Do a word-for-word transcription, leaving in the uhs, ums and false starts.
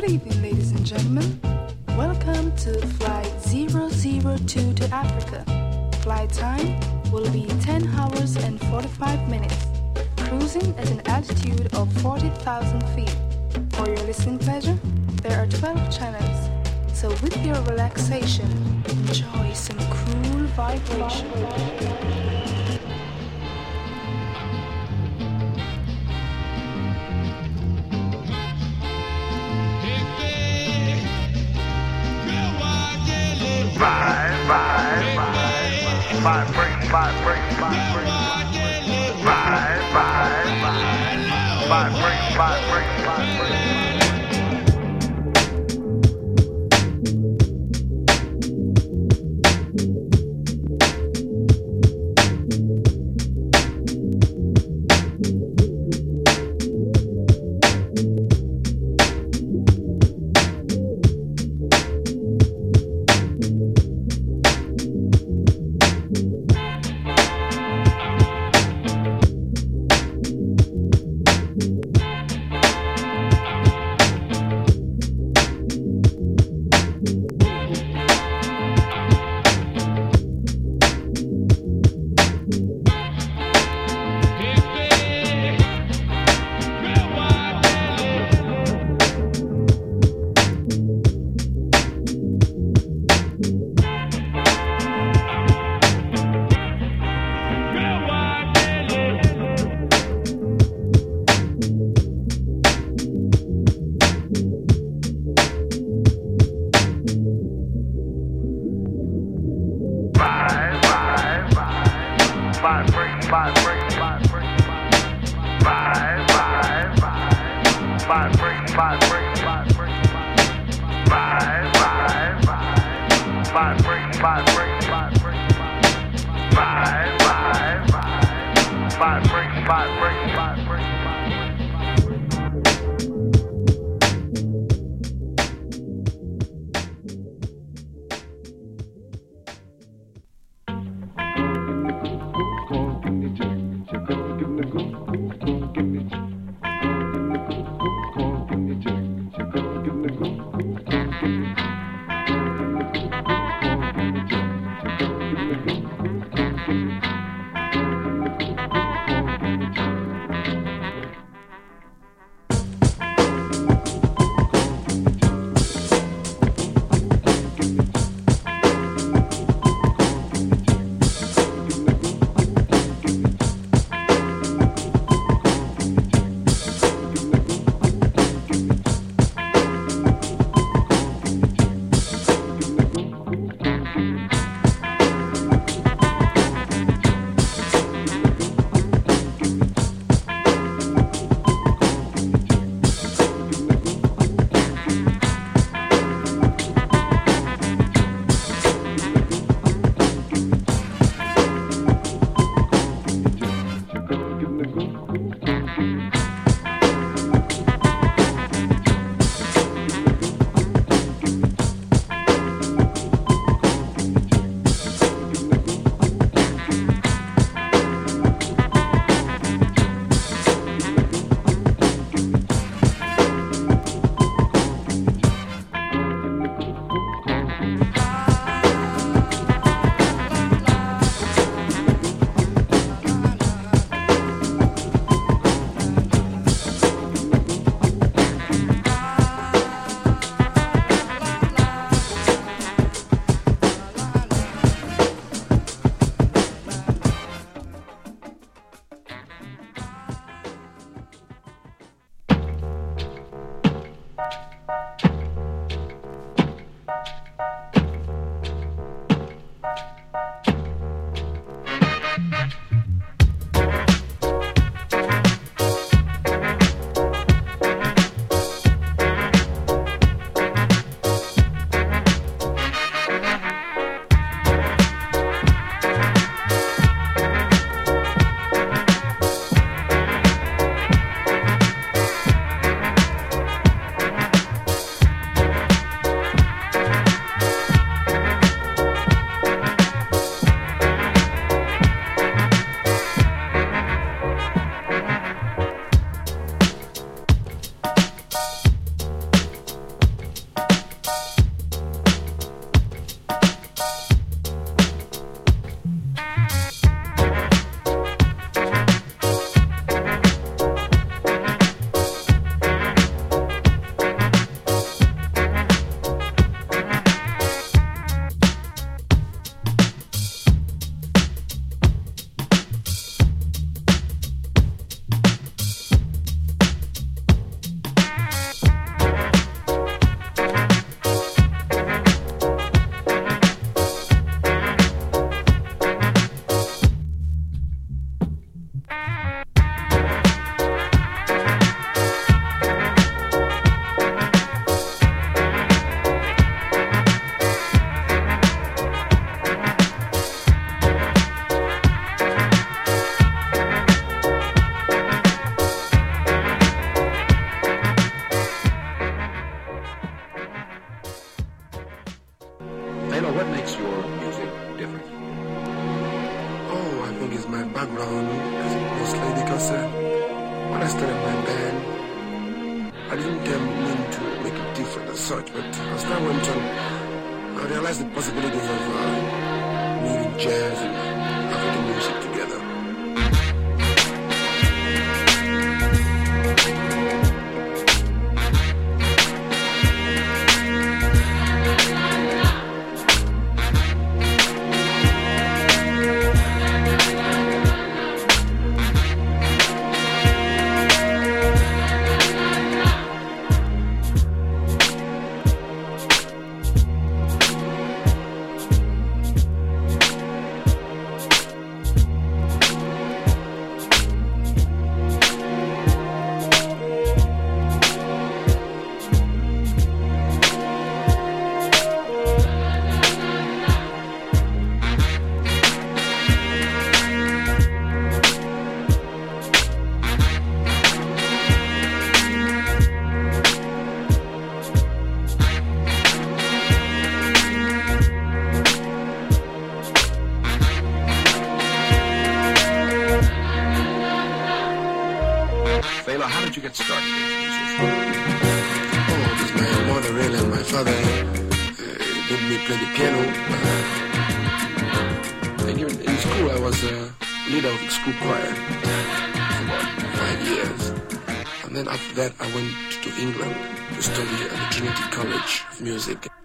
Good evening, ladies and gentlemen. Welcome to Flight zero zero two to Africa. Flight time will be ten hours and forty-five minutes, cruising at an altitude of forty thousand feet. For your listening pleasure, there are twelve channels, so with your relaxation, enjoy some cool vibration. Vibe, vibe, vibe, vibrate, vibrate, vibrate. Vibe, vibe, vibe, vibrate, vibrate, vibrate. Give me I started my band, I didn't um, mean to make it different as such, but as time went on, I realized the possibilities of uh, meeting jazz and African music together. Fela, how did you get started as a musician? Oh, it was my mother really and my father uh, made me play the piano. Uh, and even in school, I was a leader of the school choir for about five years. And then after that, I went to England to study at the Trinity College of Music.